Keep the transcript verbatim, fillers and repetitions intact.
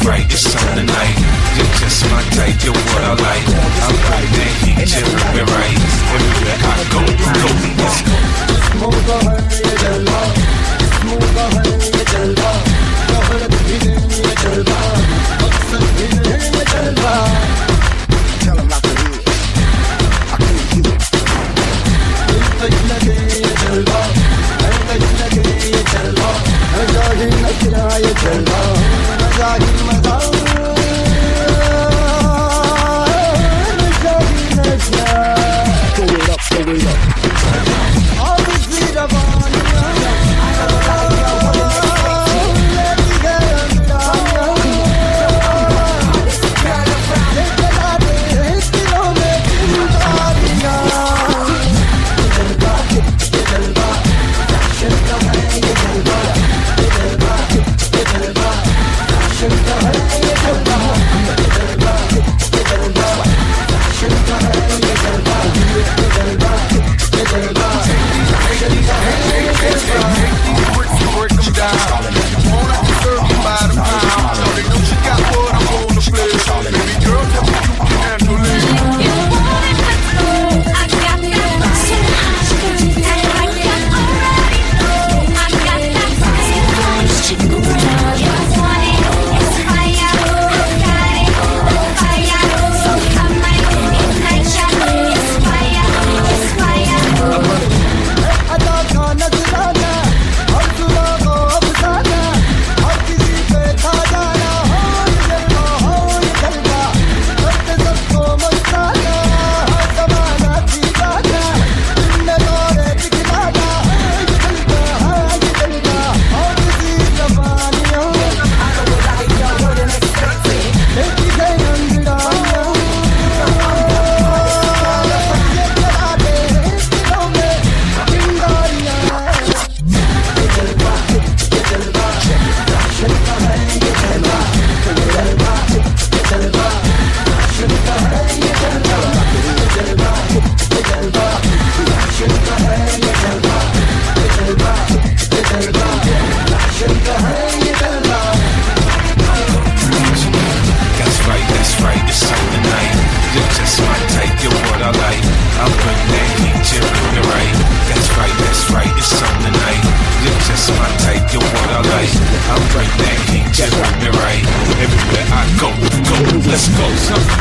right, it's on tonight. You're just my type, you're what I like. I'm right there, he chillin' me right. Everywhere I go, go, let's go. Smoke a honey, jalwa. Smoke a honey, jalwa. Shohrat bhi nahi jalwa. Maqsad bhi nahi jalwa. Tell him not to do it. I can't do it. Dil lage jalwa. Dil lage jalwa. Maza hi nakra ye jalwa. Maza hi maza. Go it up, go it up. All the sweet of on let's go. Some